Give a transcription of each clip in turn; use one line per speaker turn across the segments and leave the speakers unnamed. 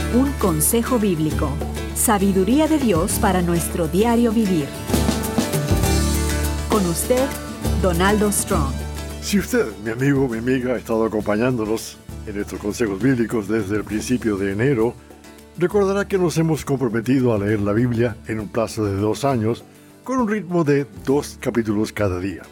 Un consejo bíblico. Sabiduría de Dios para nuestro diario vivir. Con usted, Donaldo Strong.
Si usted, mi amigo, mi amiga, ha estado acompañándonos en estos consejos bíblicos desde el principio de enero, recordará que nos hemos comprometido a leer la Biblia en un plazo de 2 años con un ritmo de 2 capítulos cada día.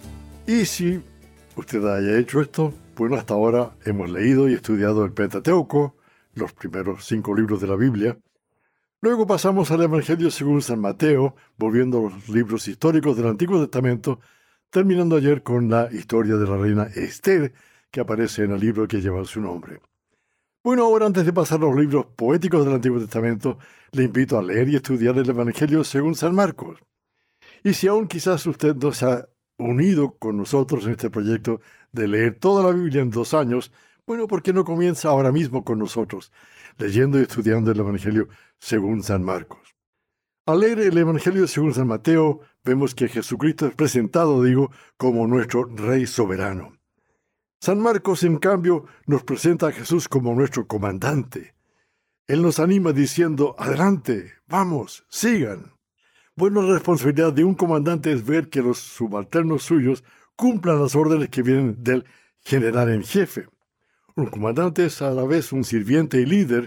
Y si usted haya hecho esto, bueno, hasta ahora hemos leído y estudiado el Pentateuco, los primeros 5 libros de la Biblia. Luego pasamos al Evangelio según San Mateo, volviendo a los libros históricos del Antiguo Testamento, terminando ayer con la historia de la reina Esther, que aparece en el libro que lleva su nombre. Bueno, ahora antes de pasar a los libros poéticos del Antiguo Testamento, le invito a leer y estudiar el Evangelio según San Marcos. Y si aún quizás usted no se ha unido con nosotros en este proyecto de leer toda la Biblia en 2 años, bueno, ¿por qué no comienza ahora mismo con nosotros, leyendo y estudiando el Evangelio según San Marcos? Al leer el Evangelio según San Mateo, vemos que Jesucristo es presentado, como nuestro Rey soberano. San Marcos, en cambio, nos presenta a Jesús como nuestro comandante. Él nos anima diciendo, adelante, vamos, sigan. Bueno, la responsabilidad de un comandante es ver que los subalternos suyos cumplan las órdenes que vienen del general en jefe. Un comandante es a la vez un sirviente y líder,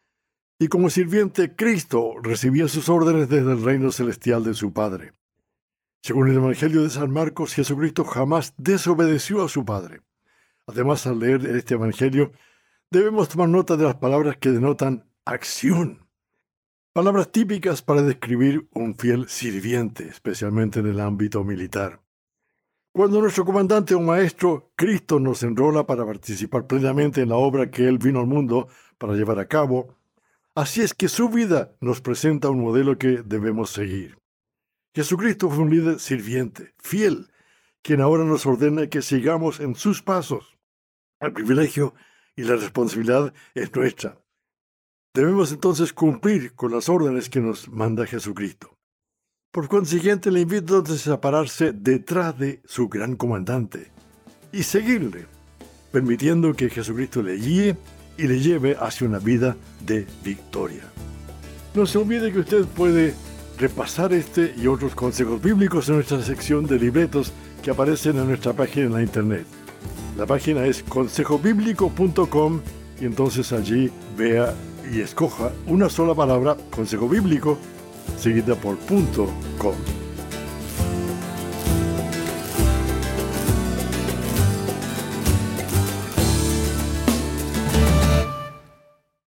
y como sirviente, Cristo recibía sus órdenes desde el reino celestial de su Padre. Según el Evangelio de San Marcos, Jesucristo jamás desobedeció a su Padre. Además, al leer este Evangelio, debemos tomar nota de las palabras que denotan acción. Palabras típicas para describir un fiel sirviente, especialmente en el ámbito militar. Cuando nuestro comandante o maestro, Cristo, nos enrola para participar plenamente en la obra que Él vino al mundo para llevar a cabo, así es que su vida nos presenta un modelo que debemos seguir. Jesucristo fue un líder sirviente, fiel, quien ahora nos ordena que sigamos en sus pasos. El privilegio y la responsabilidad es nuestra. Debemos entonces cumplir con las órdenes que nos manda Jesucristo. Por consiguiente, le invito entonces a pararse detrás de su gran comandante y seguirle, permitiendo que Jesucristo le guíe y le lleve hacia una vida de victoria. No se olvide que usted puede repasar este y otros consejos bíblicos en nuestra sección de libretos que aparecen en nuestra página en la internet. La página es consejobiblico.com y entonces allí vea y escoja una sola palabra, consejo bíblico, seguida por .com.